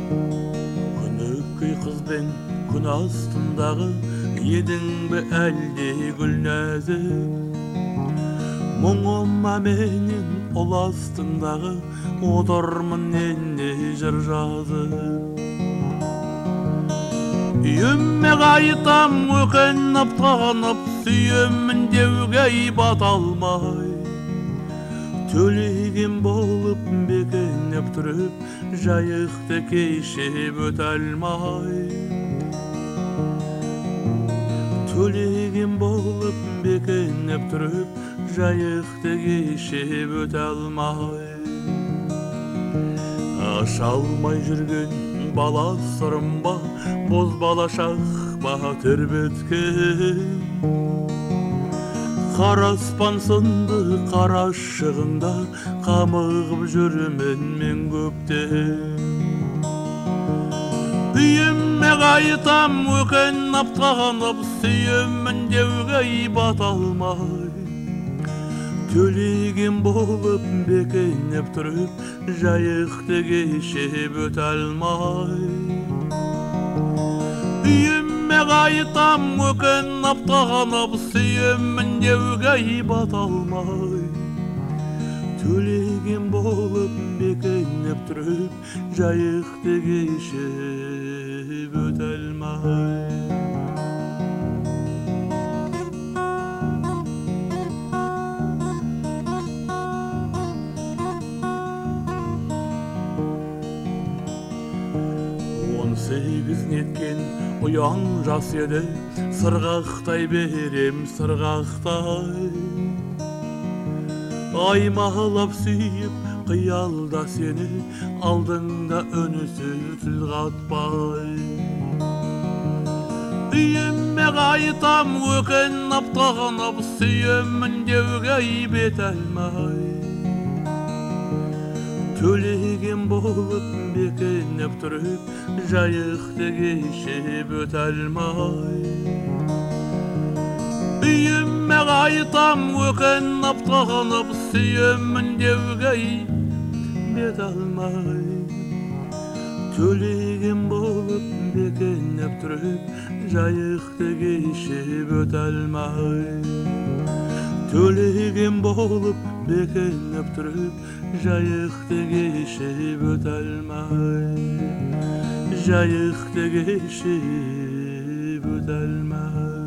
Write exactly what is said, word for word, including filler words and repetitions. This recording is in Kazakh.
Күнөкөй кыз бен күн астындагы едің бе әлде гүлнәзік мұңыма менің ол астындағы отырмын эне жыр жазып үйіме қайтам өкініп танып сүйемін деуге бата алмай төлеген болып бекініп тұрып жайықты кешіп өте алмай төлеген болып бекініп тұрып жайықты кешіп өте алмай аша алмай жүрген бала сырым ба боз балашақ ба тербеткен қара аспан сынды қарашығында қамығып жүрмін мен көптен үйіме қайтам өкініп танып сүйемін деуге бата алмай төлеген болып бекініп тұрып жайықты кешіп өте алмай үйіме қайтам өкініп танып сүйемін деуге бата алмай төлеген болып бекініп тұрып жайықты кешіп өте алмай сегіз неткен ұяң жас еді сырғақтай берем сырғақтай аймалап сүйіп қиялда сені алдыңда үнсіз тіл қатпай үйіме қайтам өкініп танып сүйемін деуге бете алмай төлеген болып бекініп тұрып жайықты кешіп өте алмай үйіме қайтам өкініп танып сүйемін деуге бете алмай төлеген болып бекініп тұрып жайықты кешіп өте алмай төлеген болып бекініп тұрып жайықты кешіп өте алмай жайықты кешіп өте алмай